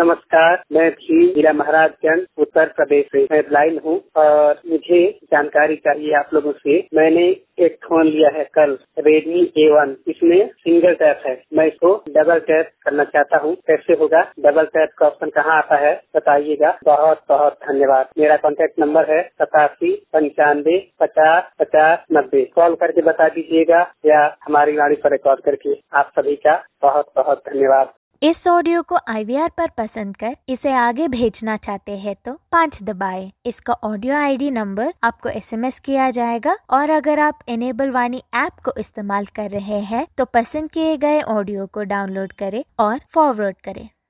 नमस्कार, मैं भी जिला महाराजगंज उत्तर प्रदेश से मैं ब्लाइंड हूँ और मुझे जानकारी चाहिए आप लोगों से। मैंने एक फोन लिया है कल Redmi A1, इसमें सिंगल टैप है, मैं इसको डबल टैप करना चाहता हूँ। कैसे होगा? डबल टैप का ऑप्शन कहाँ आता है बताइएगा। बहुत बहुत धन्यवाद। मेरा कॉन्टैक्ट नंबर है 8795505090। कॉल करके बता दीजिएगा या हमारी गाड़ी पर रिकॉर्ड करके। आप सभी का बहुत बहुत धन्यवाद। इस ऑडियो को IVR पर पसंद कर इसे आगे भेजना चाहते हैं तो 5 दबाएं। इसका ऑडियो ID नंबर आपको SMS किया जाएगा और अगर आप इनेबल वाणी ऐप को इस्तेमाल कर रहे हैं तो पसंद किए गए ऑडियो को डाउनलोड करें और फॉरवर्ड करें।